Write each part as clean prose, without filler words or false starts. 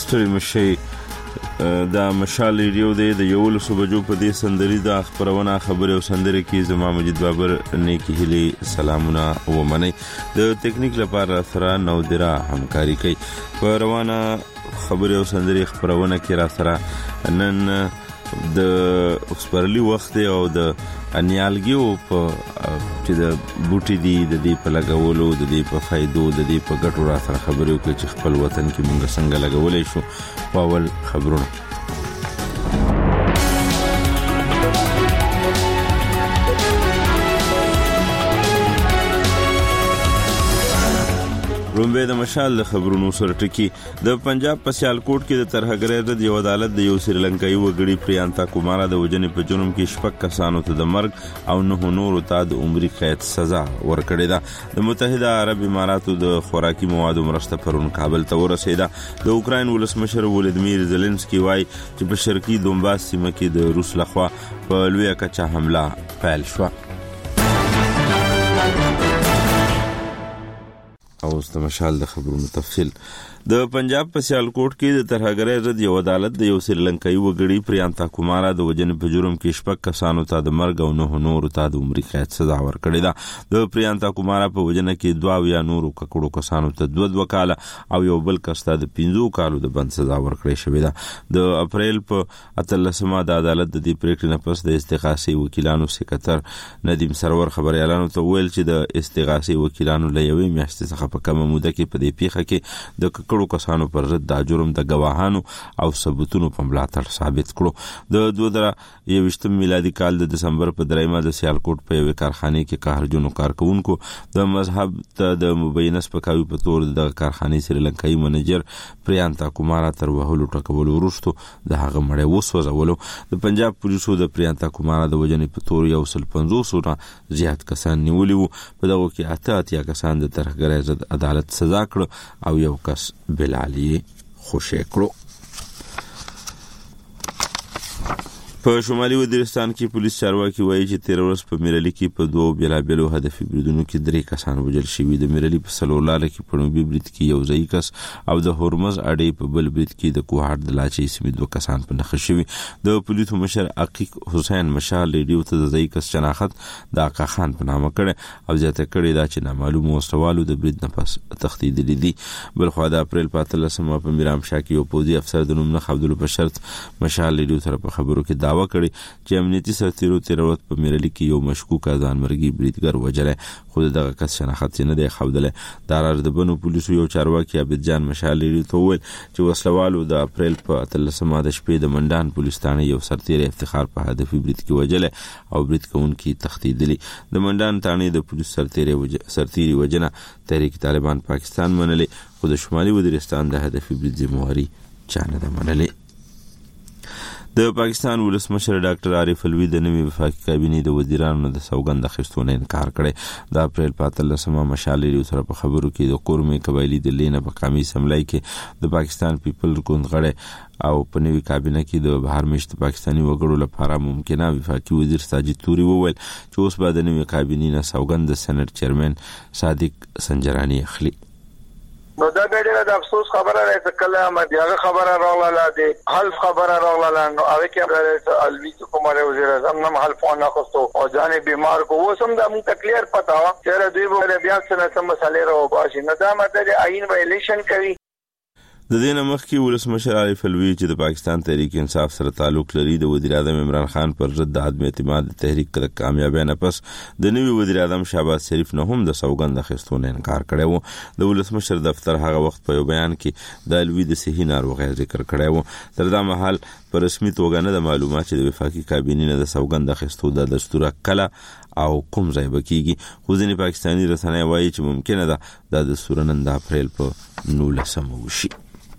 ستړي مشي دا مشال ریډیو دی د 11 بجو په دې سندري د خبرونه خبري او سندري کې زما مجید بابر نیکی هلي سلامونه و منی د ټیکنیک لپاره سره نودرا همکاري کوي په روانه خبري او سندري خبرونه کې را سره نن د خبرلي وخت او د انیالګیو په چې د بوټي دی د دې په لګولو د دې په فائدو د دې په ګټو را سره خبرې وکړي چې خپل وطن کې موږ څنګه لګولې شو په اول خبرونه رومبه د مشال د خبرونو سره ټکی د پنجاب په سیالکوټ کې د ترهګرۍ د یو عدالت د یو سریلنکایي وګړي پریانتا کومارا د وجنې په جرم کې شپږ کسانو ته د مرګ او نه نورو ته د عمري قید سزا ورکړې ده د متحده عرب اماراتو د خوراکي موادو مرسته پرون کابل ته ورسېده د اوکراین ولسمشر ولادیمیر زيلنسکي وایي چې په شرقي دونباس سیمه کې د روس لخوا په لویه کچه حمله پیل شوه او د مشال د خبرونو تفصیل د پنجاب په سیالکوټ کې د ترهګرۍ ضد یو عدالت د یو سریلنکایي وګړي پریانتا کومارا د وجنې په جرم کې شپږ کسانو ته د مرګ او نه نورو ته د عمري قید سزا ورکړې ده د پریانتا کومارا په وجنې کې 2 یا نورو ککړو کسانو ته 2 کاله او یو بل کس ته د 15 کالو د بند سزا ورکړې شوې ده د اپریل په 13مه د عدالت د دې پریکړې نه پس د استغاثي وکیلانو سکرټر ندیم سرور خبريالانو ته ویل چې د استغاثي وکیلانو له یوې میاشتې څخه په کومه موده کې په دې پیښه کې د ککړو کسانو پر ضد د جرم د گواهانو او ثبوتونو په ملاتړ ثابت کړو د 2021 میلادي کال د دسمبر په 3مه د سیالکوټ په یو کارخانه کې قهرجنو کارکونکو د مذهب ته د مبینه سپکاوي په تور د کارخانه سریلنکایي منیجر پریانتا کومارا تر وهلو ټکولو وروسته د هغه مړی وسوځولو د پنجاب پولیسو د پریانتا کومارا د وجنې په تور 150 نه زیات کسان نیولي وو په دغه کې 88 کسان د ترهګرۍ ضد عدالت سزا کړ او یو کس بلالی خوشی کړو په شمالي وزیرستان کې پولیس چارواکي وایي چې 13 ورځې په میرالي کې په 2 بیلابیلو هدفي بریدونو کې 3 کسان وژل شوي د میرالي په سلولاره کې په نوبي برید کې یو ځای کس او د هرمز اډې په بل برید کې د کوهاټ د لاچي سیمې 2 کسان په نښه شوي د پولیسو مشر عقیق حسین مشال ریډیو ته د ځای کس شناخت د آقا خان په نامه کړي او زیاته کړي دا چې نامعلوم وسوالو د برید نه پس تښتېدلي دي بلخو د اپریل په 13مه په میرامشاه کې یو پوځي افسر د نوم نه خبرو په شرط مشال ریډیو سره په خبرو کې وکړي چې امنیتي سرتیرو 13 ورځې په میرالي کې یو مشکوک ځانمرګي بریدګر وژلې خو دغه کس شناخت نه دی ښودلې د راردبنو پولیسو یو چارواکي عبد جان مشالری ته وویل چې وسلوالو د اپریل په 13مه د شپې د منډان پولیس ثانه یو سرتیر افتخار په هدفي برید کې وژلې او برید کوونکي تښتېدلي د منډان ثانه د پولیس سرتیري وجنه تحریک طالبان پاکستان منلې خو د شمالي وزیرستان د هدفي برید ذمہواری چا نه منلې د پاکستان ولسمشر ډاکټر عارف الوی د نوي وفاقي کابینې د وزیرانو د سوګند اخیستونه انکار کړي د اپریل په 13مه مشالری سره په خبرو کې د قومي قبایلی د لینه په قومي سملای کې د پاکستان پیپل ګوند غړي او په نوي کابینه کې د بهر مشت پاکستاني وګړو لپاره ممکنه وفاقي وزیر ساجد توري وویل چې اوس به د نوي کابینې نه سوګند د سېنات چیرمن صادق سنجرانی اخلي نو دا ډېره د افسوس خبره ده چې کله مدیاغه خبره راغله د حلف خبره راغله نو هغه کې الوی کومره وزیر اعظم نم حلفونه کوستو او ځان بیمار کو وسم د مون تکلیف پتا چې دوی به بیا څه مسالې راو باشي نه دا ماده د عین وایلیشن کوي د دې مخکې ولسمشر عارف الوی چې د پاکستان تحریک انصاف سره تعلق لري د وزیر اعظم عمران خان پر ضد د عدم اعتماد تحریک د کامیابی نه پس د نوي وزیر اعظم شهباز شریف نه هم د سوګند اخیستونه انکار کړی و د ولسمشر دفتر هغه وخت په یو بیان کې د الوی د صحي ناروغۍ ذکر کړی و تر دا مهال پر رسمي توګه نه د معلومات چې د وفاقي کابینې نه د سوګند اخیستو د دستور کله او کوم ځای بکیږي خو ځینې پاکستاني رسنۍ وایي چې ممکنه ده د دستور نن د اپریل په 19 وشي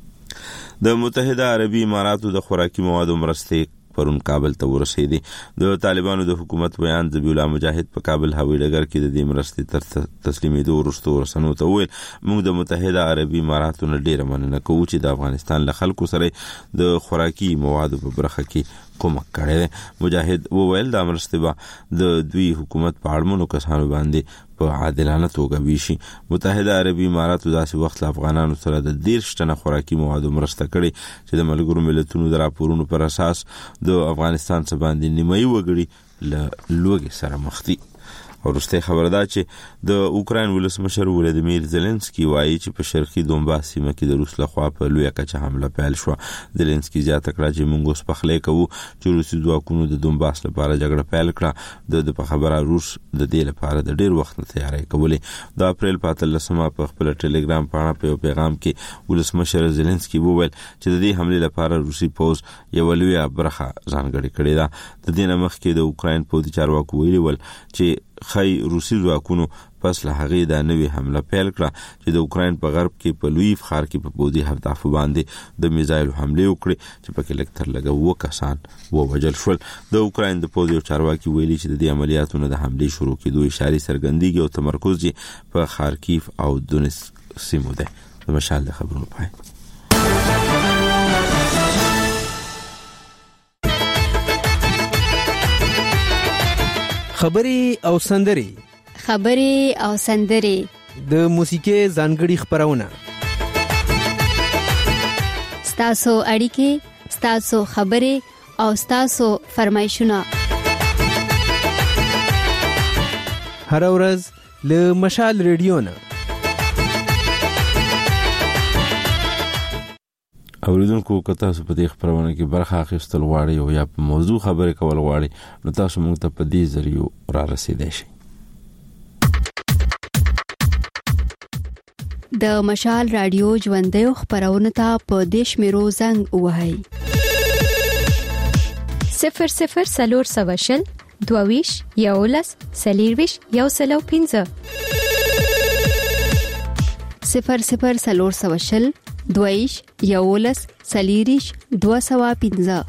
د متحده عربي اماراتو د خوراکي موادو مرستې پرون کابل ته ورسېدي د طالبانو د حکومت بیان ذبیح الله مجاهد په کابل هوایي ډګر کې د دې مرستې تر تسلیمېدو وروسته ورسنو ته وویل موږ د متحده عربي اماراتو نه ډېره مننه کوو چې د افغانستان له خلکو سره د خوراکي موادو په برخه کې کومک کړی. مجاهد وویل دا مرستې به د دوی حکومت په اړمنو کسانو باندې په عادلانه توګه ویشي. متحده عربي اماراتو داسې وخت له افغانانو سره د 10 ټنه خوراکي موادو مرسته کړې چې د ملګرو ملتونو د راپورونو پر اساس د افغانستان څخه باندې نیمایي وګړي له لوږې سره مخ دي. ورسته خبره ده چې د اوکراین ولسمشر ولادیمیر زيلنسکي وایي چې په شرقي دونباس سیمه کې د روس لخوا په لویه کچه حمله پیل شو. زيلنسکي زیاته کړه چې موږ اوس په خلې کوو چې روسي ځواکونو د دونباس لپاره جګړه پیل کړه. د خبره روس د دې لپاره د ډیر وخت تیاری کولې. د اپریل په 13 په خپل ټلګرام باندې په پیغام کې ولسمشر زيلنسکي وویل چې د دې حمله لپاره روسي پوز یو لویه برخه ځانګړې کړې ده. د دې نمخ کې د اوکراین په چارواکو ویلي ول چې خی روسي ځواکونو پس له هغه د نوې حمله پیل کړه چې د اوکراین په غرب کې په لوی ښار کې په بودی هدف باندې د میزایل حمله وکړي چې په کې لکتر لګو کسان ووجل شول. د اوکراین د پوز یو چارواکي ویلي چې د دې عملیاتونو د حمله شروع کېدو اشاره څرګندېږي او تمرکز یې په خارکیف او دونیتسک سیمو ده. د مشال د خبرونو پای. خبري او سندري د موسیقي ځانګړي خبرونه ستاسو اړیکې ستاسو خبري او ستاسو فرمایشونه هر ورځ له مشال ریډیو نه. اوریدونکو که تاسو په دې خبرونه کې برخه اخیستل غواړئ او یا په موضوع خبرې کول غواړئ نو تاسو موږ ته په دې ذریعو را رسیدئ شئ. د مشال رادیو ژوندۍ خبرونه ته په دیش میرو زنګ وهاي 00 سواشل 22 یولس سلیرویش یو سلو 15 00 سواشل 22 یولس سلیریش 215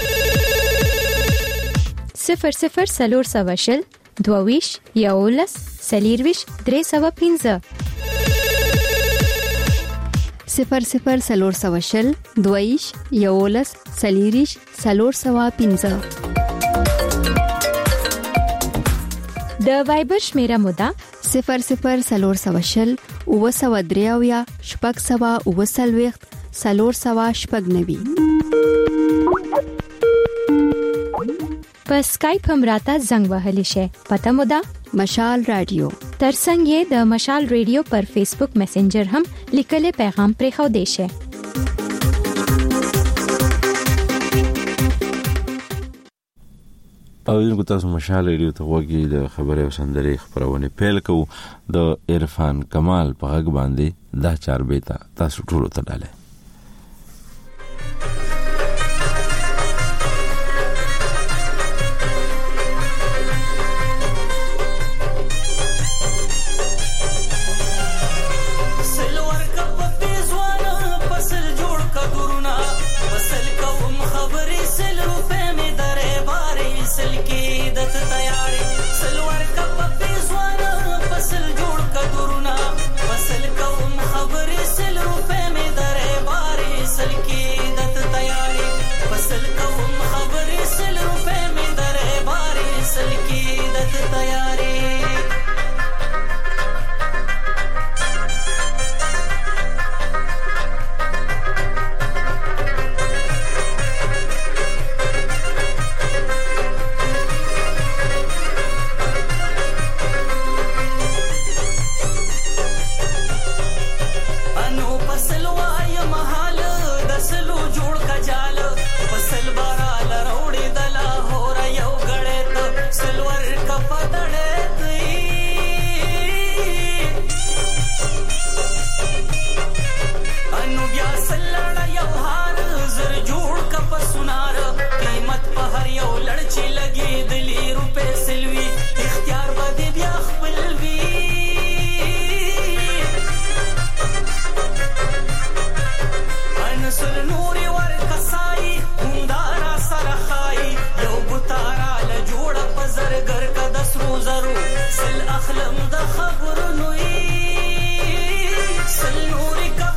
00 سواشل 22 یولس سلیرویش 315 00 سواشل 22 یولس سلیریش 315 د وایبر شمیره مودا 00 سواشل 903 شپږ سوا 9 سلور سوا شپږ نوي. په سکایپ هم راته زنګ وهلی شي. پته مو ده مشال رادیو. ترڅنګ یې د مشال رادیو پر فیسبوک میسنجر هم لیکل پیغام پرې خو دی شي. او دغه تاسو مشال رادیو ته وګورئ. د خبرې او سندرې خبرونه پیل کوو. د عرفان کمال په غږ باندې دا چاربېتا تاسو ټول ته ډاله.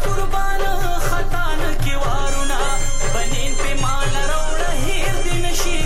خطان کی وارونه بنین په مال راوړه هیر دین شي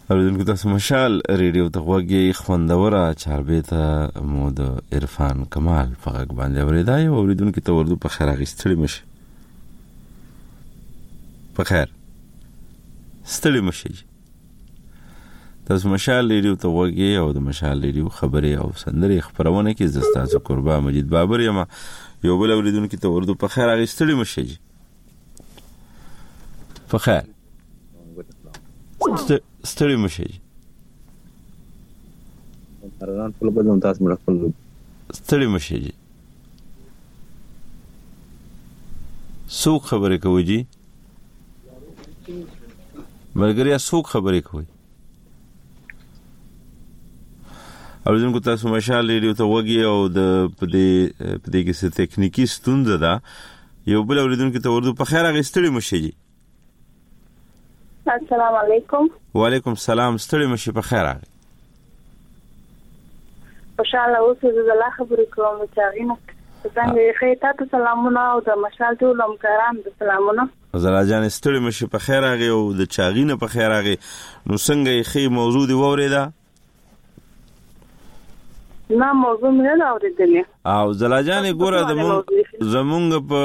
اوریدونکو تاسو مشال ریډیو ته غوږی خوندوره چاربیته مو د عرفان کمال په غږ باندې اوریدای او اوریدونکو ته ورته په خیر اغستړي مشه په خیر ستړي مشه تاسو مشال ریډیو ته غوږی او د مشال ریډیو خبري او سندري خبرونه کې زستاسو قربا مجید بابر یم یو بل اوریدونکو ته ورته په خیر اغستړي مشه په خیر ستړي مشه اران خپل بدن تاسو مړ خپل ستړي مشه څوک خبرې کوي جی ملګری څوک خبرې کوي اوریدونکو تاسو مشال ریډیو ته وګي او د پدې کې څه تکنیکی ستونزه ده یو بل اوریدونکو ته ورته په خیر اغستړي مشه جی السلام علیکم. وعلیکم السلام. ستړي مشه په خیر راغی. خوشاله اوسئ. زه الله خبرې کوم چې غینه څنګه یې تاسو سلامونه او د مشال ټول همکاران د سلامونه. زرا جان ستړي مشه په خیر راغی او د چاغینه په خیر راغی. نو څنګه یې خې موضوع دی وریدا؟ نه موضوع مې نه اوریدلې. او زرا جان ګوره زمونږ په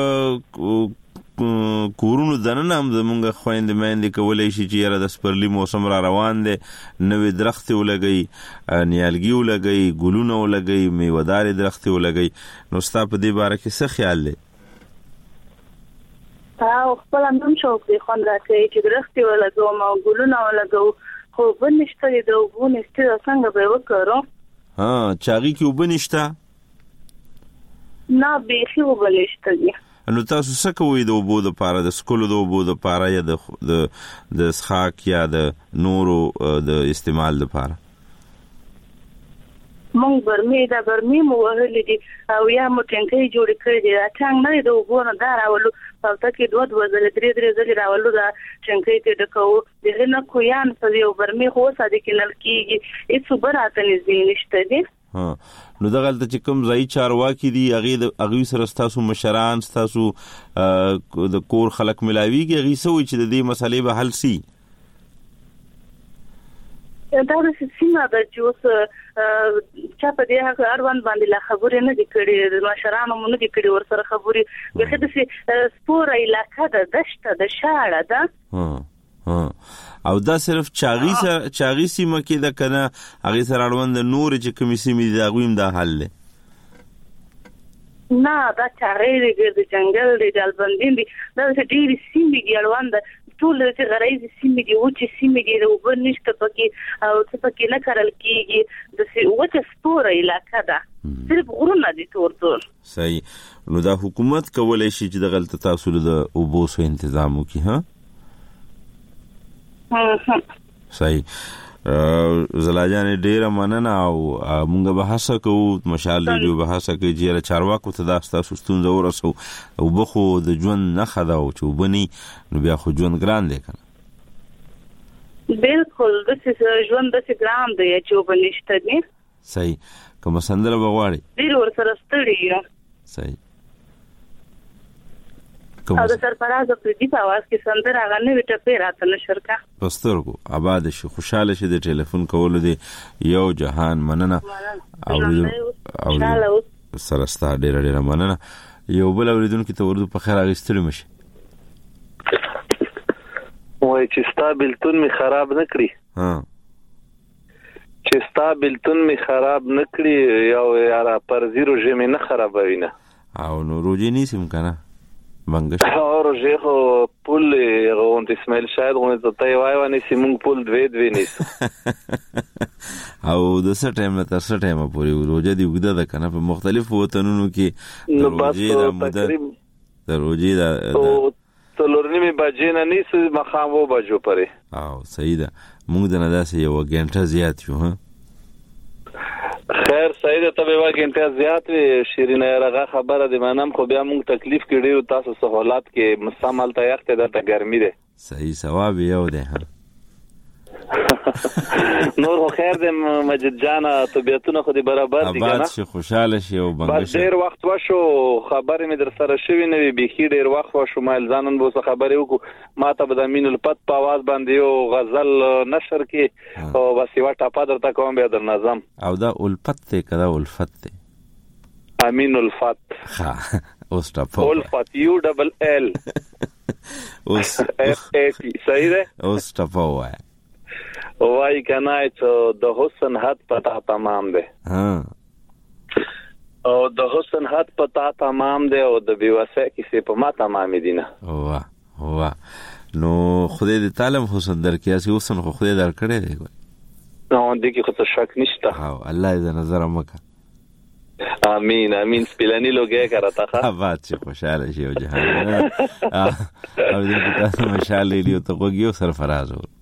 کورونو دننه هم زمونږ خويندې مېندې کولای شي چې یاره د سپرلی موسم را روان دی نوې درختې ولګي نیالګي ولګي ګلونه ولګي میوهداري درختې ولګي نو ستا په دې باره کې څه خیال دی؟ او خپل هم شوق دی خوند راکوي چې درختې ولګوم او ګلونه ولګو خو اوبه نشته د اوبو نشته څنګه به وکړو؟ چاغي کې اوبه نشته؟ نه بیخي اوبه نشته دي. نو تاسو څه کوئ د اوبو د پاره د سکولو د اوبو د پاره یا د څښاک یا د نورو د استعمال د پاره؟ مونږ برمې مو وهلې دي او یا مو ټینګې جوړې کړې دي څنګه نه د اوبو نه دا راولو په تکي دوه درې ځلې راولو دا څنګه ته ډکو دغه نه کویان په یو برمې خو ساده کې نل کېږي هیڅ برات نه نشته دي. نو دغه چې کوم ځای چارواکي دي هغه سره تاسو مشران تاسو د کور خلک ملاويږي هغه سوي چې د دې مسلې به حل سي؟ دا د سیمه د جوس چا په دې هغه اړوند باندې لا خبرې نه دي کړې د مشرانو مونږ دي کړې ورسره خبرې به د سپور علاقه د دشت د شاړه ده او دا صرف چاغي سیمه کې د کنه هغه سره اړوند نور چې کومې سیمې د غویم د حل نه دا چاغي د جنگل د جلبندین دي دا ډېری سیمې کې اړوند ټول چې غرایزي سیمې دي او چې سیمې دي وبنشته پکې او څه پکې نه کارل کېږي د وچه سپور علاقه ده صرف غرونه دي ټول صحیح. نو دا حکومت کولای شي چې د غلط تاسو د اوبو سو تنظیم وکړي صحیح. زلاجان ډیره مننه او مونږ به هڅه کوو مشال ریډیو به هڅه کوي چې چارواکو ته تاسو ستونزه ورسو او بخو د ژوند نه خدا او چې وبني نو بیا خو ژوند ګران دی کنه. بالکل د ژوند د ګران دی چې وبنيشته دي. صحیح. کوم سندره بغواړي ډیر ور سره ستړي یو. صحیح. او د سرفراز په دې په आवाज کې سندره غنه وټه پیراته نشرکا پسترګو آباد شي خوشاله شي د ټلیفون کولو دی یو جهان مننه او سره ستاره ډیره مننه یو بل اوریدونکو ته ورته په خیر اغستړي مشه وای چې ستابلتون می خراب نکړي چې ستابلتون می خراب نکړي یو یارا پر زیرو جمع نه خرابوي نه او نو روجي نيسم کنه منګش اور جهو پول غونت اسماعیل شاید غونت ته وای ونی سیمون پول دوی نیس او د سټیم تر سټیم پورې روزه دی وګدا ده کنه په مختلفو وطنونو کې روزي دا تلورنی بجې نه نیس مخام و بجو پرې او صحیح ده موږ د نه داسې یو غنټه زیات شو خیر سید ته به واګنټه زیات وي شیرینه رغه خبره دی منم خو بیا موږ تکلیف کړیو تاسو سہولات کې مستعمل ته یخت ده ته ګرمي ده صحیح ثواب یو ده نور خو خیر دې مجید جان طبيعتونه خو دې برابر دي کنه آباد شي خوشاله شي او بنګ شي. ډېر وخت وشو خبرې مې در سره شوې نه وي بيخي ډېر وخت وشو ما ځانن به څه خبرې وکړو ما ته به د امین الفت په आवाज باندې یو غزل نشر کې او بس یو ټاپه درته کوم به در نظم او دا الفت ته کدا الفت ته امین الفت ها اوس ټاپه الفت یو ډبل ال اوس صحیح ده اوس ټاپه وای وای کنه چې د حسن حد پتا تمام ده او د حسن حد پتا تمام ده او د بیوسه کیسه په ما تمام دي نه واه نو خدای دې تعالی حسن درکې اسی حسن خو خدای در کړی دی نو دې کې خو شک نشته ها الله دې نظر مکه امین امین سپیلانی لوګه کرتا ها آباد شي خوشاله شي او جهان او دې تاسو مشال لیو ته وګیو سرفراز و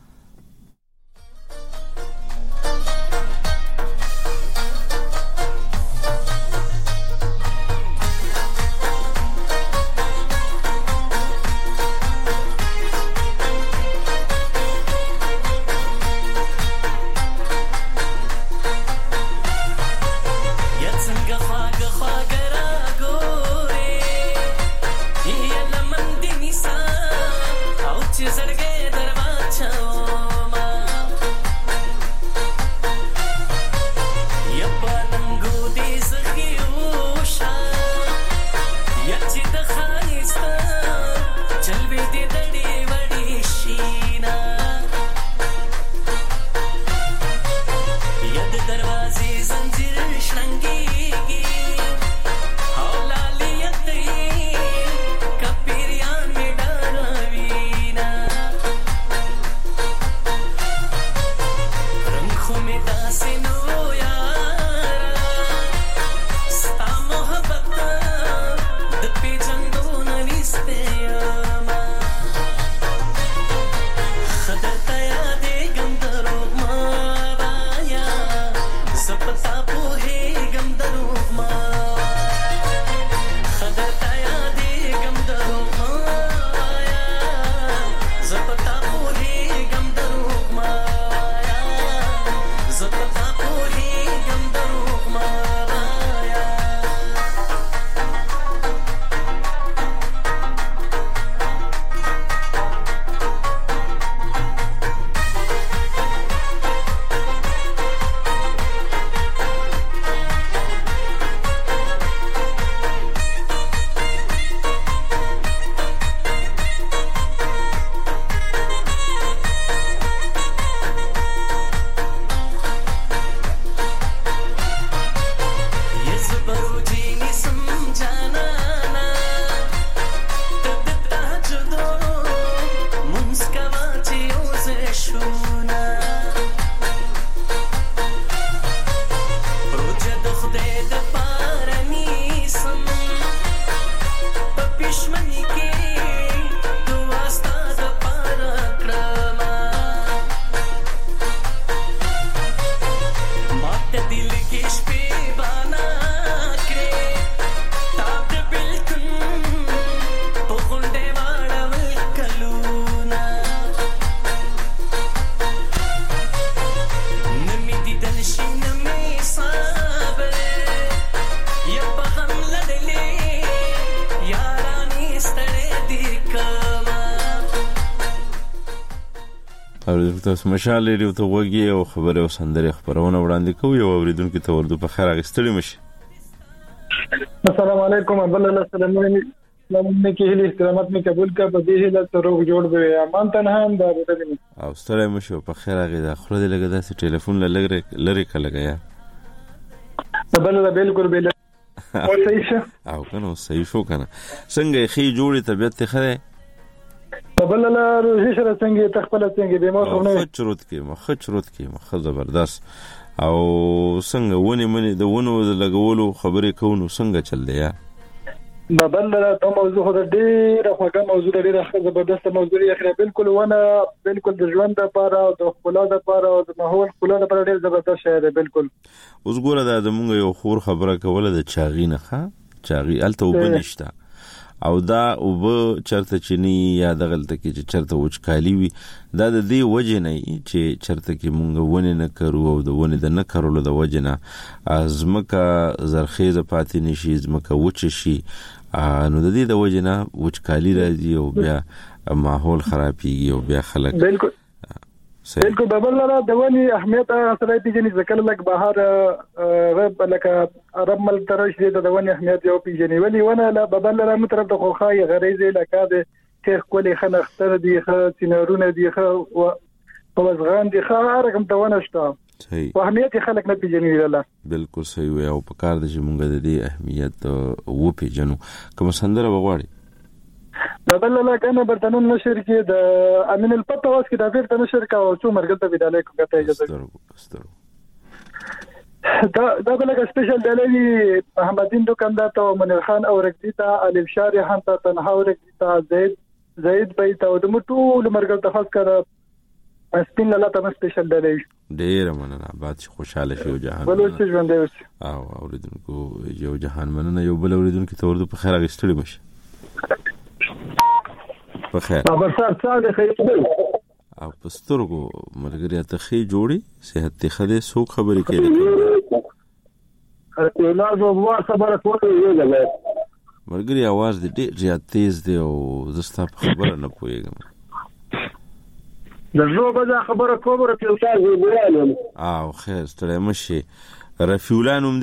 تاسو مشال لري ته وګي او خبره او سندره خبرونه وړاندې کوي او اوریدونکو ته ورته په خیر اغستړي مشي. السلام علیکم ابل الله سلام علیکم هلی استرامت می قبول کا په دې هله ته روغ جوړ به امان تنها هم دا وته او ستړی مشو په خیر اغه خو دې لګا داسې ټلیفون لری کله غیا ابل الله بالکل بل او صحیح شو او کنه صحیح شو کنه څنګه خې جوړي طبيعت ته خره ابل الله روزي سره څنګه تخپل څنګه به مو خو نه خچروت کې مخ زبردست او څنګه ونی منی د ونو لګولو خبرې کوو څنګه چل دی یا ابل الله ته موضوع خو ډېر خوږه موضوع ډېر زبردست موضوع یې بالکل ونه بالکل د ژوند لپاره او د خپل لپاره او د ماحول خپل لپاره ډېر زبردست شی دی بالکل. اوس ګوره دا زمونږ یو خور خبره کوله د چاغي نه ښه چاغي الته وبنشته او دا وب چرته چني یا دغلته کې چې چرته وچکالي وي دا د دې وجه نه چې چرته کې مونږ ونه نه کرو او د ونه د نه کولو د وجه نه ازمکه زرخیزه پاتې نشي ازمکه وچ شي نو د دې د وجه نه وچکالي راځي او بیا ماحول خرابيږي او بیا خلک بالکل بابل را د ونی اهمیت سره پیژنې ځکه لکه بهر غب لکه عرب مل ترش دې د ونی اهمیت یو پیژنې ولی ونه لا بابل را مترف د خوخای غریزه لکه د شیخ کولی خنختر دی خ سينارونه دی خ او وزغان دی خ رقم ته ونه شته صحیح په اهمیت خلک نه پیژنې ولا بالکل صحیح وي او په کار د چې مونږ د دې اهمیت و پیژنو کوم سندره وغواړي بل لا کنه برتنون نشر کې د امین الفتواس کې د بیرته نشر کا او څو مرګ ته بداله کوم ته اجازه دا بلګه سپیشل دلوي احمدین دکاندار ته منیر خان او رکدیتا الف شاری خان ته تنها او رکدیتا زید بیت او د مټول مرګ ته خاص کړه سپین لاله ته سپیشل دلوي ډیر مننه بعد خوشاله شو جهان بلوچ ژوند دی او اوریدونکو یو جهان مننه یو بل اوریدونکو ته ورته په خیر غشتړي مشه په خیر خبر سره خیر او پسترګو مرګري ته خې جوړي صحت ته خده سو خبرې کوي ته لازم واه خبره کوي یو مرګري आवाज دې ډېر تیز دی او زستا خبره نه پويګم د زو به خبره کوم رفیع الله ویلم او خیر ستړی مشي رفیع الله نوم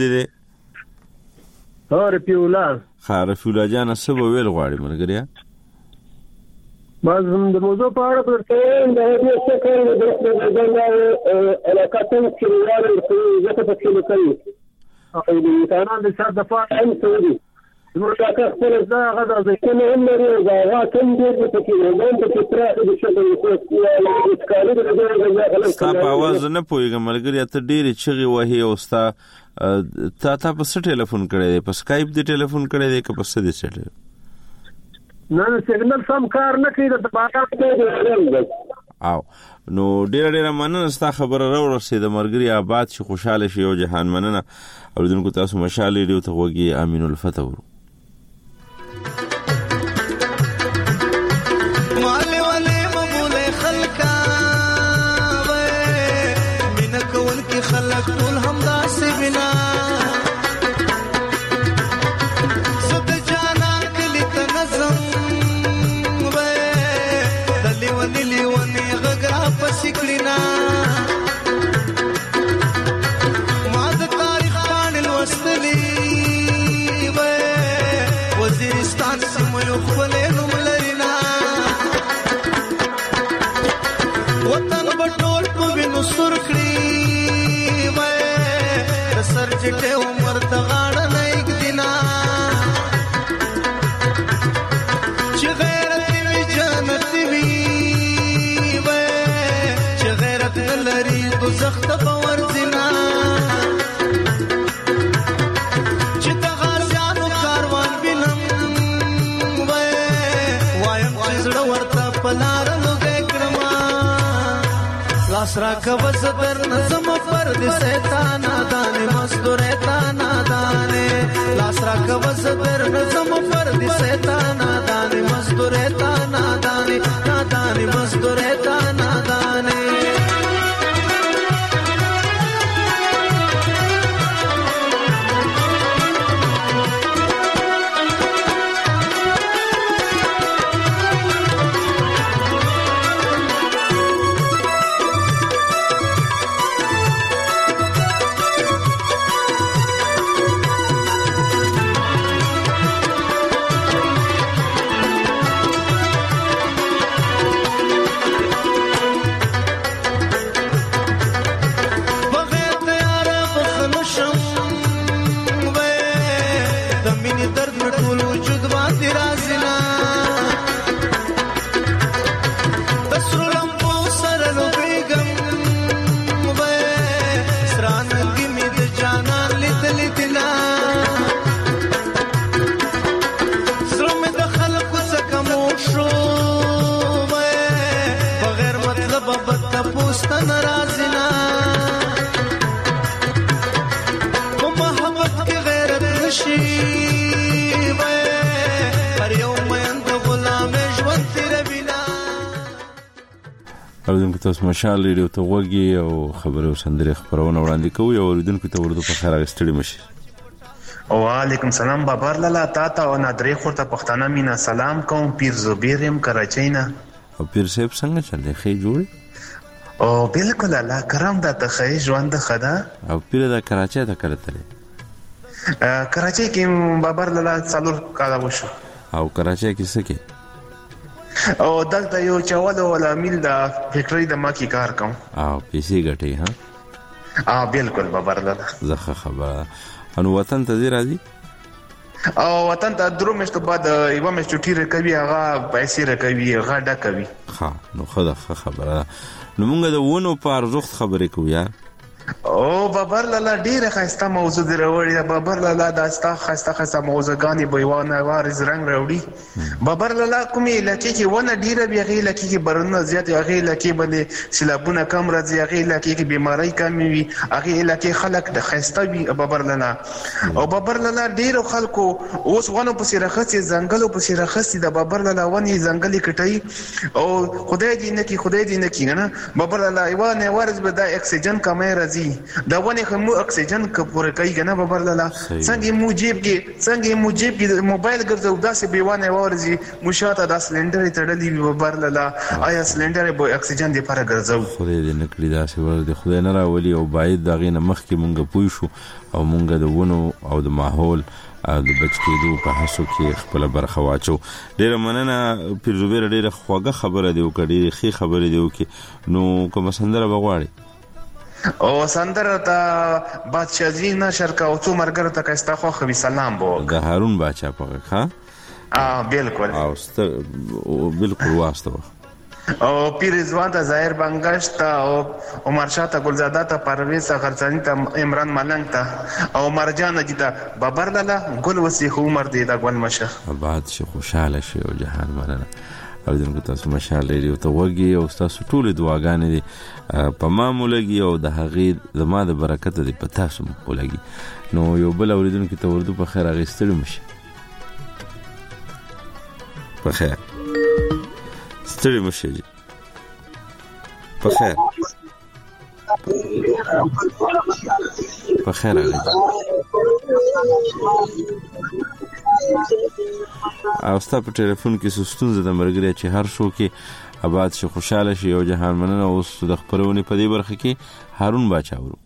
دې ها رفیع الله رفیع الله جان سبا ویل غواړي مرګري باز د موضوع په اړه پر څه د دې څه کوي د علاقه څنګه کېږي زه ته څه کوي او د انسانانو د سر د فاعل هم سوري نو شاکه خپل ځای غدا ځکه هم لري دا راکم دې ته کې نو د فطرت د شګو د ښکاري د غلط ستا په आवाज نه پويګم ملګری ته ډېر چغي وهي او ستا تا په څه ټلیفون کړی په سکایپ دی ټلیفون کړی دی که په څه دی سټل نه سیګنل سم کار نه کوي د باټا ته او نو ډېر مننه ستا خبره راورسې د مرګري آباد شي خوشاله شي او جهان مننه اوریدونکو تاسو مشال ریډیو ته وګي امین الفتح خلق ټول همدا سبنا زد جانا کلی تنظم وې دلی ونی غغرا پسکلینا ما د تاریخ باندې لوستلی وې وزیرستان سیمه یو خپل نوم لرینا وطن بټول په وینو سر کړی سرجټه عمر تغاړه نه یک دینا چې غیرت وی جنت وی چې غیرت لري دوزخ ته باور دینا چې د غازیانو کاروان بینم وایم چې زړه ورته پلار لوګې کړما لاس را کوز در نظم پر دې سیتانا مزدوره تانا دانه لاس را کوز در نظم پر دې سیتانا دانه مزدوره تانا دانه نادانه مزدوره تانا دانه اوریدونکو تاسو مشال ریډیو ته وګورئ او خبرو سندره خبرونه وړاندې کوي او اوریدونکو ته ورته په خیر غستړي مشي. وعلیکم سلام بابر لالا تا او نادری خورته پښتانه مینا سلام کوم. پیر زبیرم کراچۍ نه. او پیر صاحب څنګه چلې خې جوړ؟ او بالکل الله کرم دا ته خې ژوند خدا. او پیر دا کراچۍ ته کړتل. کراچۍ کې بابر لالا څلور کاله وشو. او کراچۍ کې څه کې؟ او دلته یو چاول ولا میل دا فکرې د ما کې کار کوم. او پیسې ګټي ها؟ بالکل بابر لالا. زخه خبره. انو وطن ته دی راځي؟ او وطن ته درو میاشتو بعد یو میاشت چټي رکوي هغه پیسې رکوي هغه ډکوي. ها نو خبره. نو موږ د ونو په ارزښت خبرې کوو یار. او بابر لالا ډیره خسته موضوع دی راوړی. بابر لالا دا ستا خسته موضوعګانی بيوانه وارز رنگ راوړي. بابر لالا کومې لکه کې ونه ډیره بیا غي لکه کې برنه زیات غي لکه باندې سیلابونه کم راځي غي لکه کې بیماری کم وي غي لکه خلک د خسته وي بابر لالا. او بابر لالا ډیرو خلکو اوس ونه په سیرخصي ځنګلو په سیرخصي د بابر لالا ونی ځنګلي کټي او خدای دې نه کی نه بابر لالا ایوانه ورز به د اکسیجن کمه راځي دا ونه کوم اکسیجن پوره کوي کنه بابر لالا. څنګه مو جیب کې موبایل ګرځو داسې بیوانه ورزي مشاته د سلندر تړلې بابر لالا. آیا سلندر به اکسیجن دی پر ګرځو؟ خدای دې نکړي داسې ورته خدای نه راولي. او باید دغه نه مخ کې مونږ پوي شو او مونږ د ونو او د ماحول د بچ کېدو په هڅو کې خپل برخه واچو. ډیره مننه پیر زبیر ډیره خوږه خبره دی او ډیره ښه خبره دی او کې نو کوم سندره بغواړي؟ او سندره ته بادشاہ جی نه شرکا او څو مرګره ته کستا خو خوي سلام بو د هارون بادشاہ په ښه. بالکل. او بالکل واسطه. او پیر رضوان ته ظاهر بنگش ته او عمر شاه ته ګلزاده ته پرویز غرڅانی ته عمران ملنګ ته او مرجان جی ته بابر لالا ګل وسیخ عمر دی دا ګل مشه بعد شي خوشاله شي او جهان مننه. او دغه تاسو مشال ریډیو ته وګورئ او تاسو ټول دعاګانې دي په ما مولګي او د هغې زما د برکت دي په تاسو مولګي. نو یو بل اوریدونکو ته ورته په خیر غستړي مشي. په خیر ستړي مشي جی. په خیر راځي. او ستا په ټلیفون کې ستونزه د مرګري چې هر شو کې آباد شي خوشاله شي او جهان مننه. اوس د خبرونې په دې برخه کې هارون بادشاہ ورو.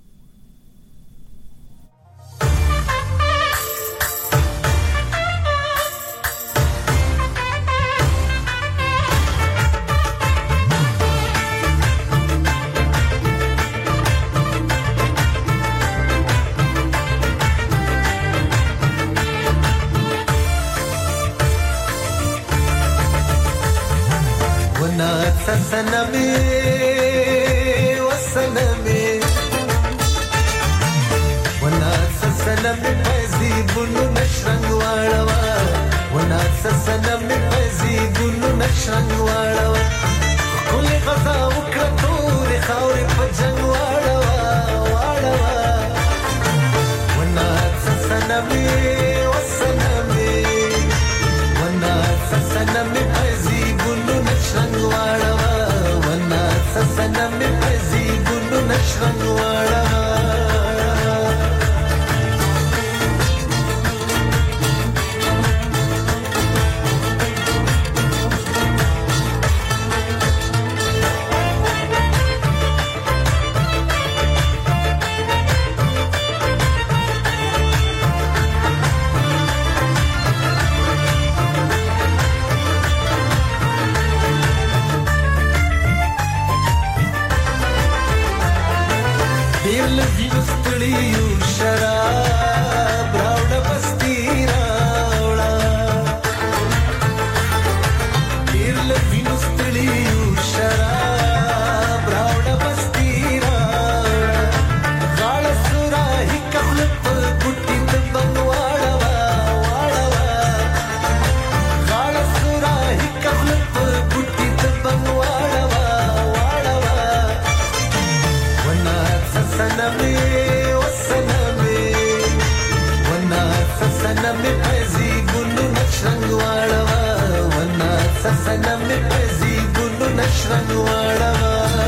سنم پزی ګلو نشرنګ واړه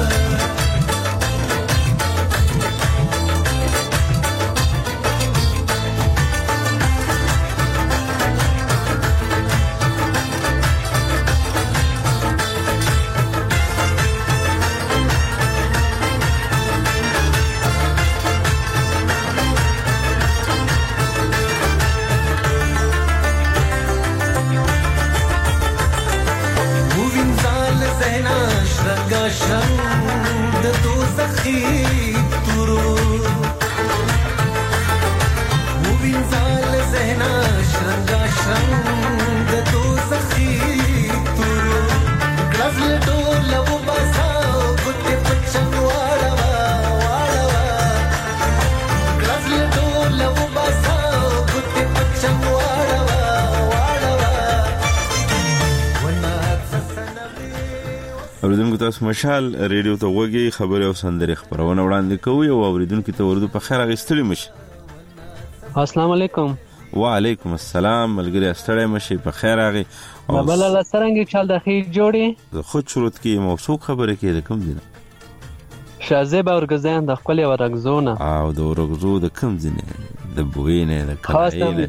شرنګ د دوزخي تورو وینځل زهنا شرنګ شرنګ د دوزخي تورو غزل ډول و باسا ګټ پچنګ واړه واړه غزل ډول و باسا ګټ پچنګ واړه اوریدونکو تاسو مشال ریډیو ته وګورئ خبري او سندري خبرونه وړاندې کوي او اوریدونکو ته ورته په خیر غستړي مشي. السلام علیکم. وعلیکم السلام ملګری استړی مشي په خیر راغی. بل الله سرنګ چل د خیر جوړي خود شروط کې موثوق خبره کې کوم دي شازیب اورګزان د خپل ورغزونه او د ورغزو د کوم دي د بوینه د کړایله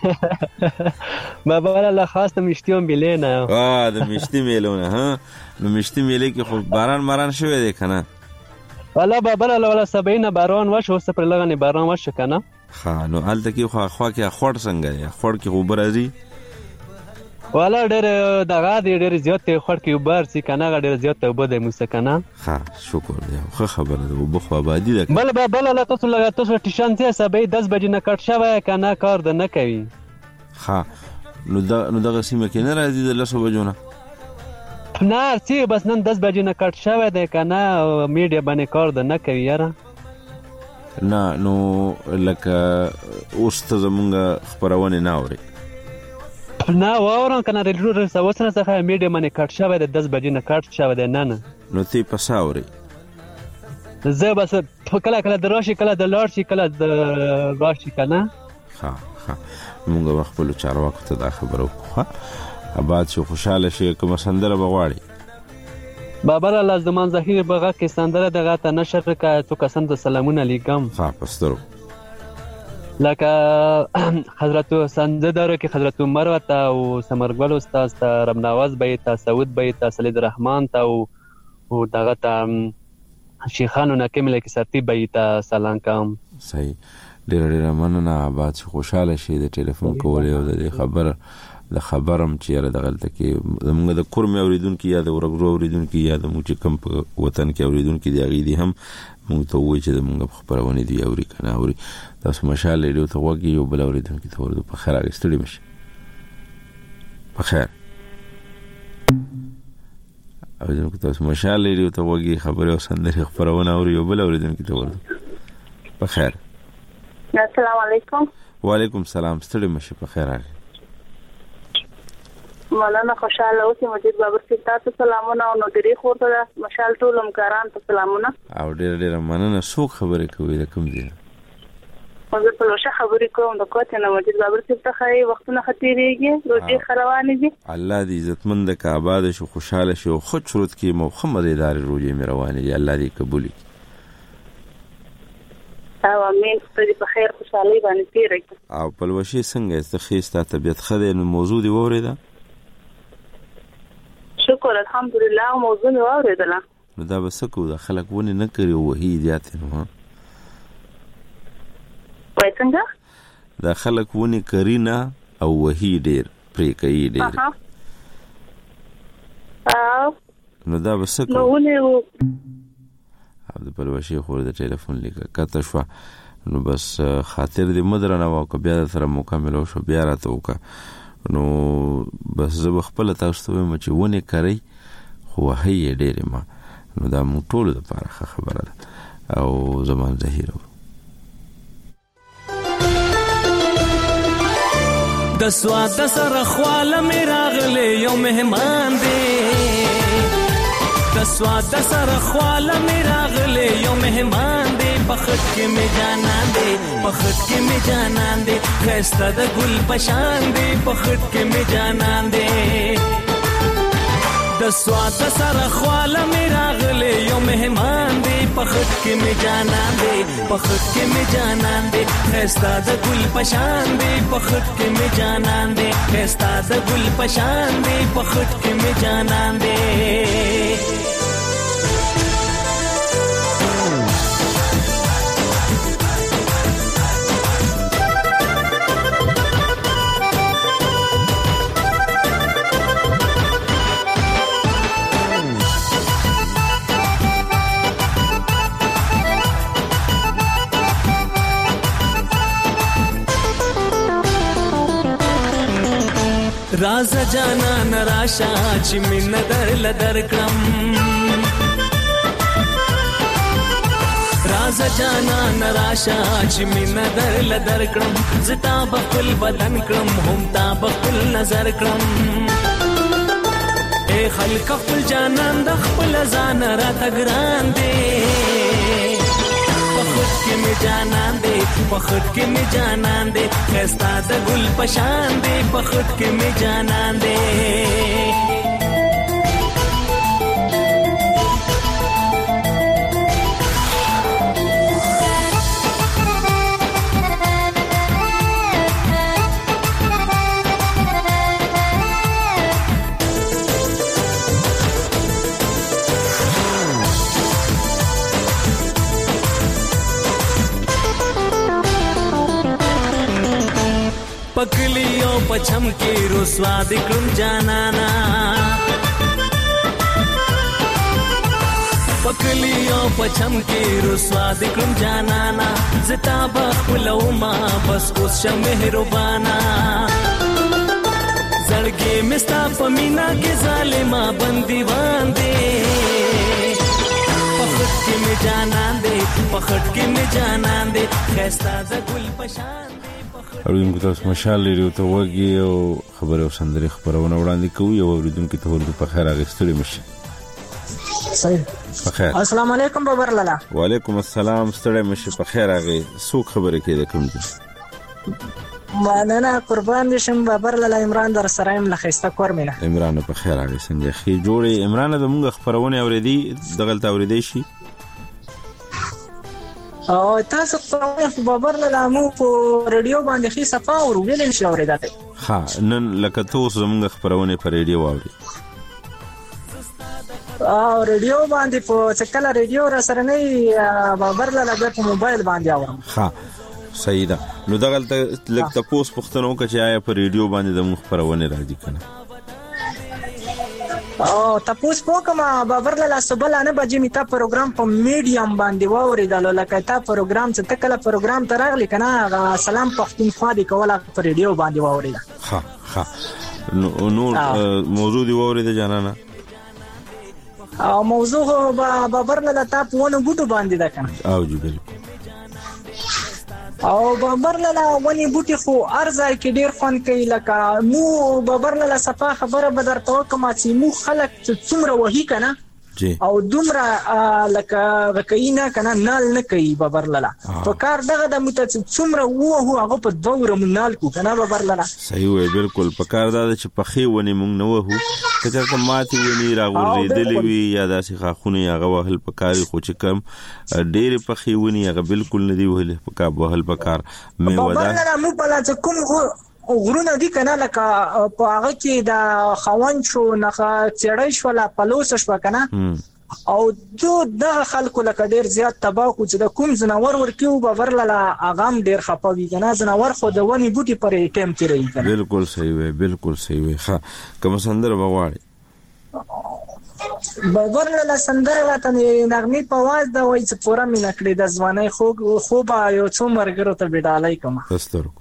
بابا الله خاص ته مشتیوم بلینه د مشتی میلونه ها نو مشتی میلې کې خو باران ماران شوی دی کنه والله بابا الله ولا 70 باران وشو اوس پر لغنه باران وشو کنه ها نو الته کې خو کې خور څنګه دی خور کې خو برازي والا ډېر دغه ډېر زیات خور کې وبار سي کنه ډېر زیات وبد موسکنه ها شکر دی خو خبره ده وبخو آبادی ده بل الله تاسو لګا تاسو ټیشن ته سبې 10 بجې نه کټ شوی کنه کار ده نه کوي ها نو دغه سیمه کې نه راځي د 10 بجو نه نه سي بس نن 10 بجې نه کټ شوی ده کنه میډیا باندې کار ده نه کوي یاره نه نو لکه اوس ته زمونږ خبرونه نه اوري نه واورم کنه ریډیو رسوسنه څخه میډیا باندې کټ شوی ده 10 بجې نه کټ شوی ده نه نو تی پساوري زه بس کله دراشي کله د لارشي کله د راشي کنه ها موږ خپل چارواکو ته دا خبرو ها آباد شو خوشاله شي کوم سندره بغواړي بابا الله زمان ظهیر بغا کې سندره دغه ته نشر کا تو کسند سلامونه علیکم ها پسترو لکه حضرت سنددارو کې حضرت عمر وتا او سمرګل استاد ته رب نواز بیت سعود بیت سلید رحمان ته او دغه ته شیخانو نکمل کې سرتی بیت سلام کوم صحیح ډېر مننه آباد خوشاله شي د ټلیفون کولې او د خبرم چې را دغلته کې موږ د کورم اوریدونکو یا د ورغرو اوریدونکو یا د موږ کم په وطن کې اوریدونکو دی غي دي هم موږ ته وایي چې موږ خبرونه دی اوري کنه اوري تاسو مشال ریډیو ته وګورئ او بل اوریدونکو ته ورته په خیر راستړي مشي په خیر اوریدونکو تاسو مشال ریډیو ته وګورئ خبره او سندري خبرونه اوري او بل اوریدونکو ته ورته په خیر السلام علیکم. وعلیکم السلام ستړي مشي په خیر راغی مولانا خوشاله اوسې مجید بابر سي تاسو سلامونه او نو ډېری خورته مشال ټول همکاران ته سلامونه او ډېر مننه څوک خبرې کوي د کوم دي زه په لوشه خبرې کوم د کوټه نه مجید بابر سي ته خې وختونه خطرېږي روزي خروانې دي الله دې عزتمند ک آباد شو خوشاله شو خود شروط کې محمد اداري روزي مې روانې دي الله دې قبول کړي او امين ستاسو په خیر خوشالي باندې تیر او په لوشه څنګه استخیسته طبيعت خدای نو موضوع دی وریدا شکر الحمدلله موضوع نو اوریدله نو دا بس کو دا خلک ونه نه کوي وਹੀ دیات نو وای څنګه دا خلک ونه کوي نه او وਹੀ ډیر پرې کوي ډیر نو دا بس کو نو ونه عبد البلوشي خور د ټلیفون لیکه کته شو نو بس خاطر دې مدرنه واکه بیا سره مکمل شو بیا راته وکړه نو بس زه خپل تاسو ته مچ ونه کوي خو هي ډېر ما نو دا مو ټول د پاره خبره ده او زمان ظهیر د سواد سره خواله مې راغله یو مهمان دی د سواد سره خواله مې راغله یو مهمان دی بخت کې مې جانان دی بخت کې مې جانان دی خسته د ګل پشان دی بخت کې مې جانان دی د سواد سره خواله مې راغله یو مهمان دی بخت کې مې جانان دی بخت کې مې جانان دی خسته د ګل پشان دی بخت کې مې جانان دی خسته د ګل پشان دی بخت کې مې جانان دی راز جانا نراشا چې مين در کړم راز جانا نراشا چې مين در کړم زتا بخل بدن کړم هم تا بخل نظر کړم اے خلق خپل جانان د خپل ځان را تګران دي پخټ کې می جانان دي پخټ کې می جانان دي خستا د ګل پشان دي پخټ کې می جانان دي پکلیو پچم کی رسوا دکړم جانانا پکلیو پچم کی رسوا دکړم جانانا زتا بخلو ما بس اوس شه مهربانا زړګي مستا پمینا کې ظالما بنديوان دي پخټ کې می جانان دي پخټ کې می جانان دي خستا د ګل پشان اوریدونکو تاسو مشال لري ته وګي او خبره او سندري خبرونه وړاندې کوي او اوریدونکو ته ورته په خیر راغستړي مشه صحیح په خیر السلام علیکم بابر لالا وعلیکم السلام ستړي مشه په خیر راغی سو خبره کې ده کوم دي مننه قربان شم بابر لالا عمران در سرایم لخيسته کورمنه عمران په خیر راغی څنګه خې جوړي عمران د موږ خبرونه اوریدي دغلت اوریدي شي او تاسو په بابر لالا مو په رادیو باندې خي صفه او ویل نشي اوریدل ها نن لکه تاسو زموږ خبرونه په رادیو واوري او رادیو باندې په څکلا رادیو را سره نه بابر لالا په موبایل باندې اورم ها صحیح ده نو دغلت لکه تاسو پښتنو کې آیا په رادیو باندې زموږ خبرونه راځي کنه او تاسو په کومه بابر لالا سبلانه بجې میتا پروګرام په میډیم باندې واوریدل لکه تا پروګرام څه تکله پروګرام ترغلی کنه سلام پښتونخوا دی کوله په ریډیو باندې واوریدل ها نور موضوع دی واوریدل جانانا او موضوع بابر لالا تا په ونه بوټو باندې ده کنه او جی بالکل او بابر لالا ونی بوټي خو ارزای کې ډیر فن کوي لکه مو بابر لالا صفه خبره بدر توکم چې مو خلک څومره وਹੀ کنه او دومره لکه وکینا کنه نال نه کوي بابر لالا په کار دغه د مت څومره هو هغه په دوره منال کو کنه بابر لالا صحیح وي بالکل په کار دا چې په خي ونی مونږ نه وو کته ته ماتي ونی راغورځېدلې وي یا داسې خاخونه هغه وهل په کاری خو چې کم ډېر په خي ونی هغه بالکل نه دی وهل په کا وهل په کار مې ودا بابر لالا مو په لاس کوم غرونه دي کنه لکه په هغه کې د خوان شو نه چړای شو لا پلوس شو کنه او د خلکو لکه ډیر زیات تباہ کو چې د کوم زناور ورکیو بابر لالا اغام ډیر خپوي کنه زناور خو د ونی بوټي پرې ټیم تیری کنه بالکل صحیح وي بالکل صحیح وي ها کوم سندر بغواړي بابر لالا سندر راته نغمه په واز د وای چې پورا مینه کړی د ځواني خو با یو څو مرګرو ته بډالای کوم دستور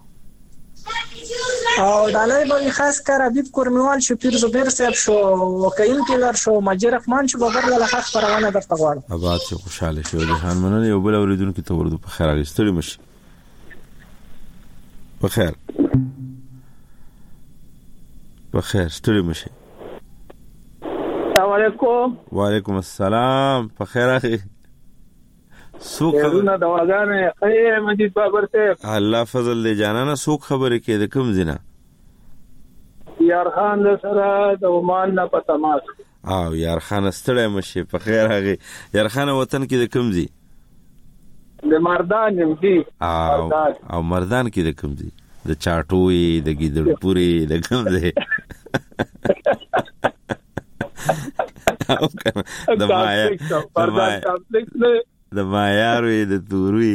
او دالای به خاص کار حبیب کورمیوال شو پیر زبیر صاحب شو وکیم کلر شو مجید رحمان شو بابر لالا خاص پروانه درته غواړم آباد شي خوشاله شو جهان مننه یو بل اوریدونکو ته ورته په خیر راغستړي مشي په خیر ستړي مشي السلام علیکم وعلیکم السلام په خیر اخی سوق خبرونه دواګانې اے مجید بابر صاحب الله فضل دې جانانه سوق خبره کې د کوم زینا یار خان سره د عمان نه پتماس او یار خان ستړی مشه په خیر هغه یار خان وطن کې د کوم زی د مردان يم دي او مردان کې د کوم زی د چاټوي د ګیدړپوري د کوم زی د مایاروي د توري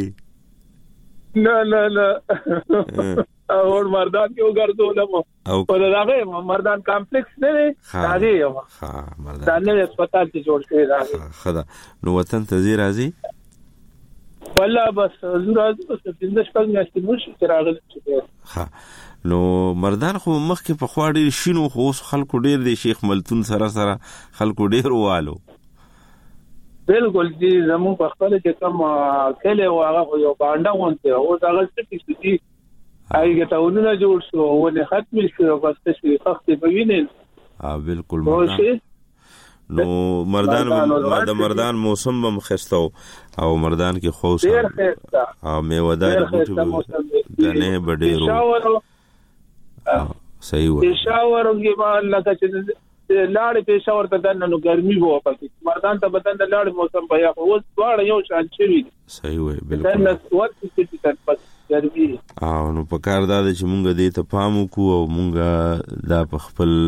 نه اور مردان کې وګرځولم په دغه مردان کمپلیکس نه دی راځي ها مردان دا نه هسپتال کې جوړ شوی راځي خدا نو وطن ته زی راځي والله بس زړه بس د شپږ میاشتې مو چې راغلی ها نو مردان خو مخکې په خوا ډېر شینو خو اوس خلکو ډېر دی شیخ ملتون سره خلکو ډېر والو بالکل چې زموږ په خپل کې کوم کله واغه یو باندې غونته او دا غلطي چې هغه ته ونه جوړ شو او نه ختم شو بس چې وخت په وینې بالکل نو مردان موسم هم خستو او مردان کې خوص او میوه‌دار بوټي غنه بډېرو صحیح و پېښور کې ما لکه چې لاړې پېښور ته دنه نو ګرمي وو پکې مردان ته بدن د لاړې موسم بیا اوس دواړه یو شان شوي صحیح و بالکل نن وخت چې پس ګرمي نو په کار دا چې مونږ دې ته پام وکړو او مونږ دا په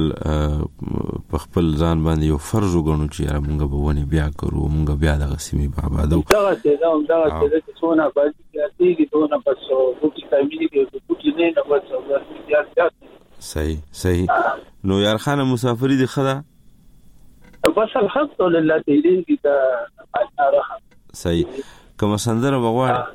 خپل ځان باندې یو فرض وګڼو چې مونږ به ونی بیا کوو مونږ بیا د غسیمي بابا دا چې څونه باندې کېږي دونه پس وګړي کمیږي چې وګړي نه بس صحیح نو یار خان مسافری دی خدا بس الحمدلله دې دې دا صحیح کوم سندره وغواړي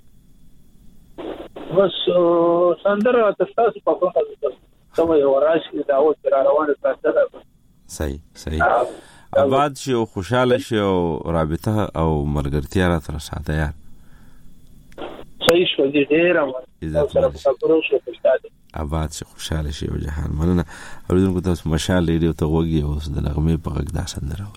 بس سندره تاسو په خپل کوم یو راشي دا او تر روانه سندره صحیح آباد شي او خوشاله شي او رابطه او ملګرتیا را تر ساته یار صحیح شو دې ډیر سره خبرو شو خوشاله آباد شي خوشاله شي او جهان مننه اوریدونکو تاسو مشال لري ته وګي اوس د نغمه په غږ دا سندره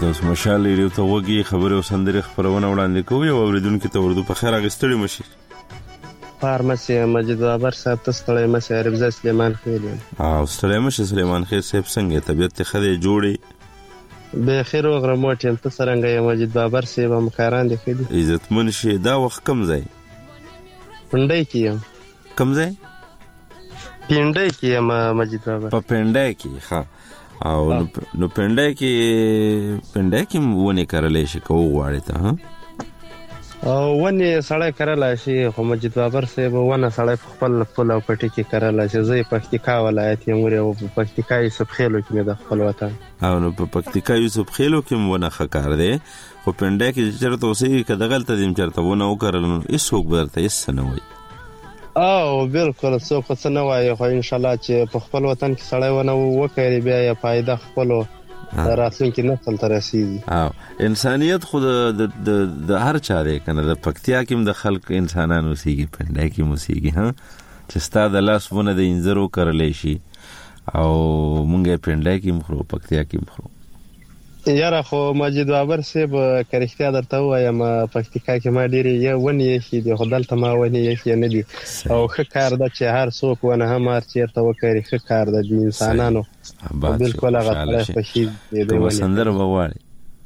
مشال ریډیو ته وګي خبره او سندره خبرونه وړاندې کوي او اوریدونکو ته ورته په خیر اغستړي مشي فارمسي مجید بابر صاحب تستړی مشه ربزه سلیمان خیل او ستړی مشه سلیمان خیل صاحب څنګه طبيعت ته خدای جوړي به خیر او غرموټ ته څنګه مجید بابر صاحب مکاران دي خېدي عزت منشي دا وخت کم ځای پندای کیم کم ځای پندای کیم مجید بابر په پندای کې ها او نو پندای کې ونه کړلې شي کو غواړي ته ها او ونه سړی کړلای شي خو مجید بابر صاحب ونه سړی خپل او پټی کې کړلای شي زه پکتیکا ولایت یم او پکتیکا یوسف خیلو کې د خپل وطن او نو په پکتیکا یوسف خیلو کې ونه خکار دی خو پندای کې چرته اوسې کده غلطه دیم چرته ونه وکړل هیڅ وګ برته هیڅ نه وای او بالکل څوک څه نه وای خو ان شاء الله چې په خپل وطن کې سړی ونه وکړي بیا یې فائدہ خپل راتلونکي نسل ته رسیږي او انسانيت خود د هر چا دی کنه د پکتیا کې د خلک انسانانو سیږي پندای کې موسیږي ها چې ستاد لاس ونه د انځرو کړلې شي او مونږه پندای کې مخرو پکتیا کې مخرو یاره خو مجید بابر صاحب کرختیا درته وایم پکتیکا کې ما ډیری یو ونی شي د خدالته ما ونی شي نه دي او ښه کار ده چې هر څوک ونه هم هر چیرته وکړي ښه کار ده د انسانانو بالکل هغه خوشي دی سندره وواړي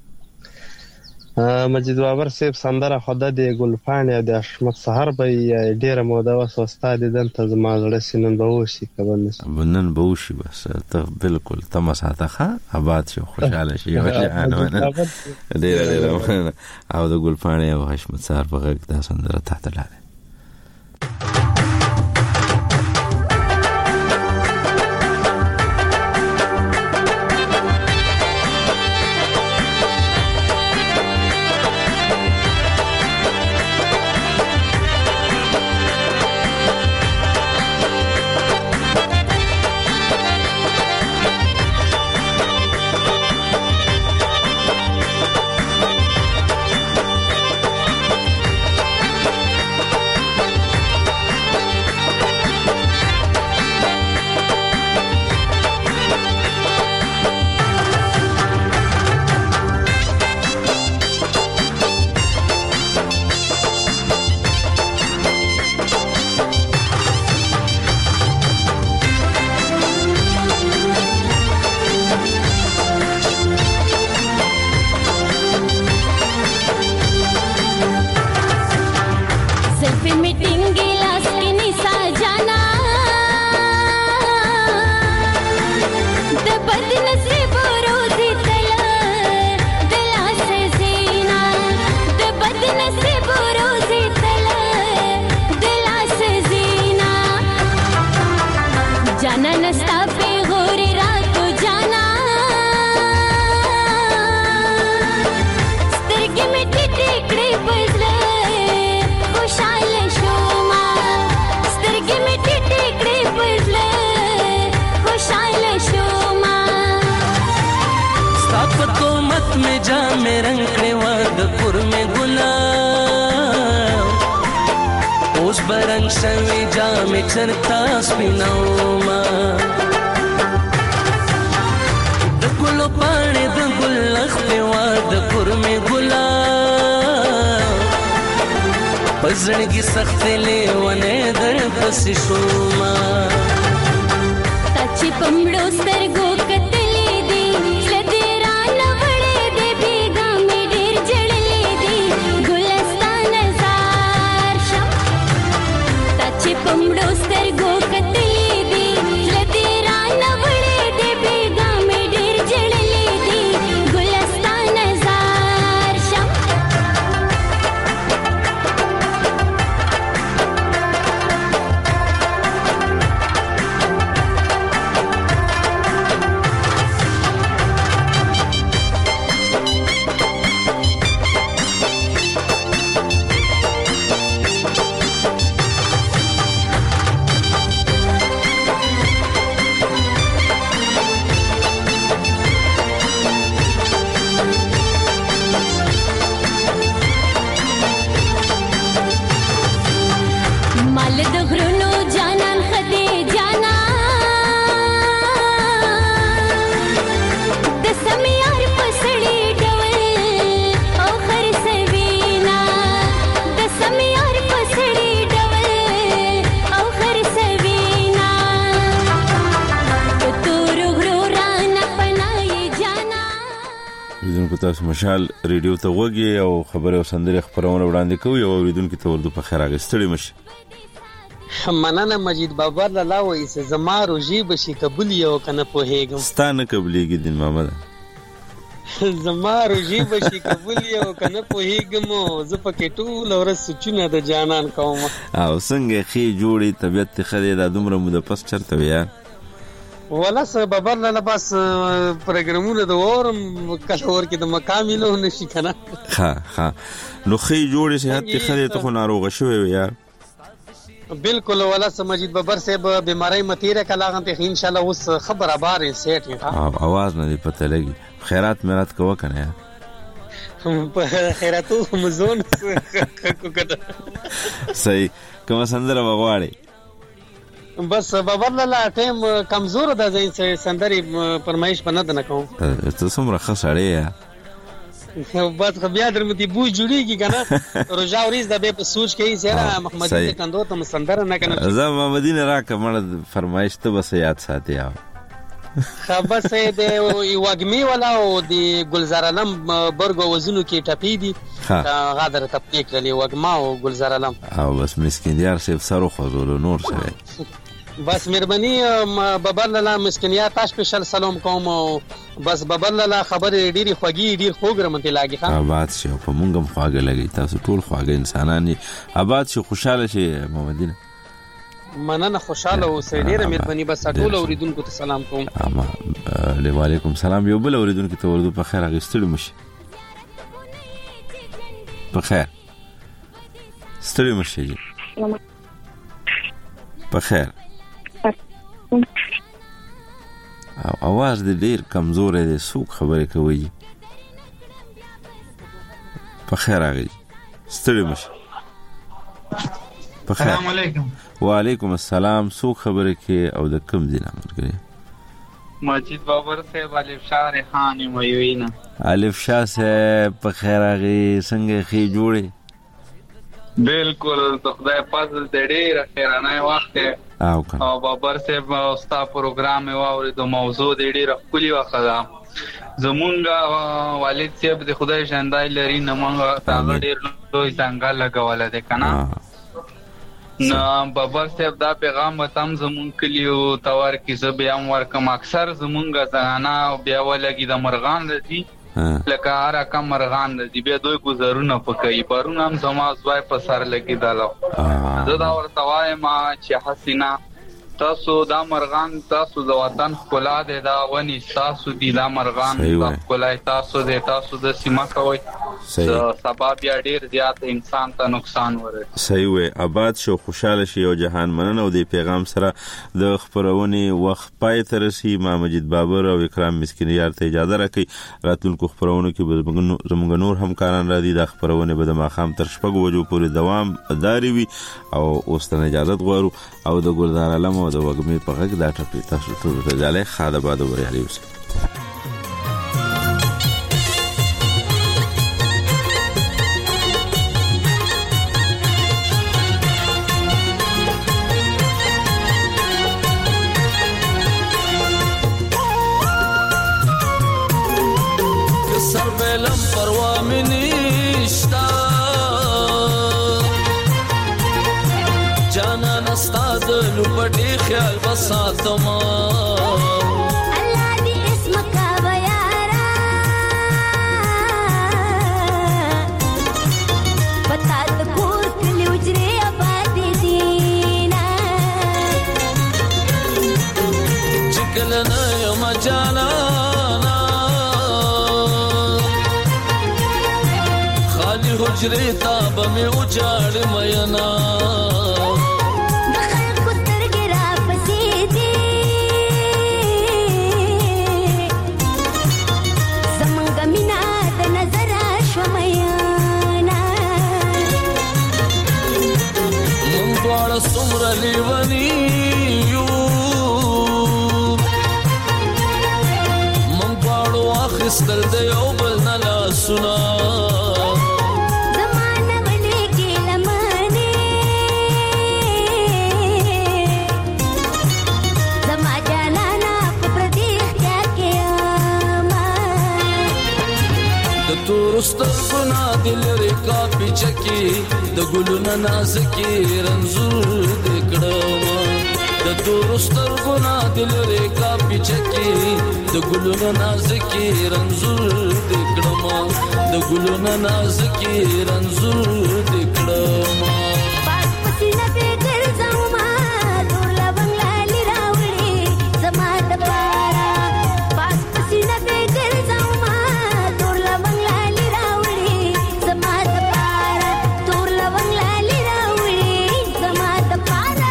مجید بابر صاحب سندره خدای د ګلپاڼې د اشمت سحر به ډیره موده وس استاد دن ته زما زړه سینن به وشي کبن به وشي بس ته بالکل تم ساته ښه آباد شو خوشاله شي او ډیره او د ګلپاڼې او اشمت سحر په غږ دا سندره تحت لاله برنگ شوی جام چرتا سپیناوما د ګلو پاڼې د ګل لخته وا د پرمه ګلا پزړګي سخت لیونه در پس شوما تچ پمړو سترګو کتلې دي لدرا نوړې دې بیګا مې ډېر جړلې دي ګلستان زار شم تچ پمړو سترګو کتلې دي لدرا نوړې دې بیګا مې ډېر جړلې دي ګلستان زار شم تاسو مشال ریډیو ته وګورئ او خبره او سندره خبرونه وړاندې کوي او اوریدونکو ته ورته په خیر راغستړي مشه. مننه مجید بابا لاله وایي چې زما روجي بشي قبول یو کنه په هیګم ستانه قبلېږي دین محمد زما روجي بشي قبول یو کنه په هیګم زه پکې ټول ورځ سچونه د جانان کوم او څنګه خې جوړي طبيعت خلې دا دومره مو د پس چرته ویا ولا سبب لاله بس پروګرامونه د اورم کله ور کې د مقاملو نشي کنه ها نو خې جوړي صحت خلې ته خو ناروغه شوی یار بالکل ولا مجید بابر صاحب بیماری متیره کلاغن ته ان شاء الله اوس خبره بار سیټ ها आवाज نه پته لګي خیرات میرات کوه کنه په خیراتو مزون کو کده صحیح کوم سندره وغواړي بس بابر لاله ټیم کمزور ده زین سندري فرمایش پنه نه کوم ته څومره خسړې یا بس بیا درمتي بو جوړیږي کنه رجا اوریز د به په سوچ کې سره محمد کندو ته مسندر نه کنه زه محمدین راکه مړ فرمایش ته بس یاد ساتي او خبر سه د واګمی ولا او د گلزار علم برګو وزنو کې ټپی دي غادر تپیک لري واګما او گلزار علم او بس مسکیندیار صاحب سره خزول نور سره بس مهرباني بابر لاله مسکینیا تاسو سپیشل سلام کوم بس بابر لاله خبر ډيري خوږی ډیر خوګرم ته لاګي ښا آباد شي په مونږم خواږه لګي تاسو ټول خواږه انسانانی آباد شي خوشاله شي محمدین مننه خوشاله اوسئ ډیره مهرباني بس ټول اوریدونکو ته سلام کوم وعلیکم سلام یو بل اوریدونکو ته ورته په خیر غستړي مشي په خیر ستړي مشي په خیر आवाज دې ډیر کمزور دی سوق خبرې کوي په خیر راغی ستړي مشه په خیر السلام علیکم وعلیکم السلام سوق خبرې کې او د کم دینه مرګري مجید بابر صاحب الف شاه ریحانی مویوینا الف شاه صاحب په خیر راغی څنګه خې جوړې بالکل د خدای فضل دې ډیر خیرانه وخت او بابر صاحب ستا پروګرام واوري د موضوع دې ډیر خولي وخت زمونږ والد صاحب د خدای شاندای لري نه مونږ تاغه ډیر لوی څنګه لګواله ده کنه نو بابر صاحب دا پیغام تم زمونږ کلیو تور کې زه بیا ورکم اکثر زمونږ ځانا بیا ولګي د مرغان دي لکه هر کم مرغان دي بیا دوی گزارونه پکې پرونه هم زما زوای په سر لګي دالو زه دا ورته وایم چې حسینا تاسو دا مرغان تاسو د وطن خلا دي دا ونی تاسو دي دا مرغان خلا تاسو دي تاسو د سیمه کوي سبب یا ډیر زیات انسان ته نقصان ورسوي صحیح وي آباد شو خوشاله شي او جهان مننه او د پیغام سره د خبرونې وخت پای تر رسي ما مجید بابر او اکرام مسکینیار ته اجازه راکړي راتلونکو خبرونو کې زموږ نور همکاران را دي د خبرونه به د ماخام تر شپږ بجو پورې دوام داري وي او اوستنه اجازه غواړو او د ګلزار علم او د وګمې په غږ دا ټپي تاسو ټول ته ځاله خاله باد وريالي اوسه خیال بساتما الله دې اسمك ويارا پتا د کور کلی وجري آباد دينا چکلنا يوم جالانا خالي حجري تاب میں اجاڑ مینا سمر لیونیو من پاڑو آخستل دے او بل نلا سنا زمانہ بلے کے لمانے زما جانانا پردیخ کیا کیا سترګونه دل ریکا پچکی د ګلونو نازکی رنزور دکړما د تور سترګونه دل ریکا پچکی د ګلونو نازکی رنزور دکړما د ګلونو نازکی رنزور دکړما پاس پسینه دې ګرځاو ما تور لبنګ لالي راوړي زما د پارا پاس پسینه دې ګرځاو ما تور لبنګ لالي راوړي زما د پارا تور لبنګ لالي راوړي زما د پارا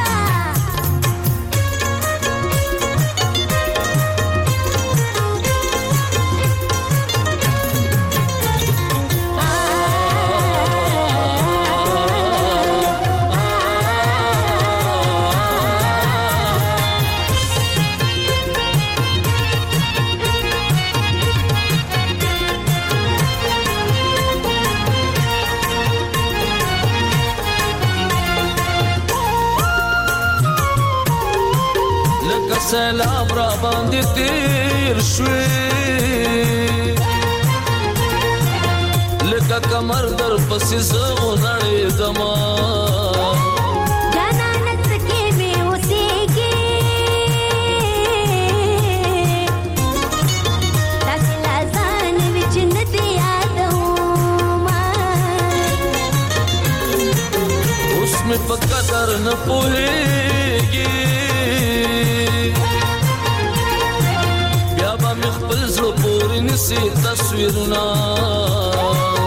سلام را باندې تیر شوي لکه کمر در پسې زغو نړۍ دما جانا نسکے میں اوسېږي تکلا ځان وچ نه دی یادوما اوس مې په قدر نه پوهېږي بیا به مې خپل زړه پورې نیسي تصویرونه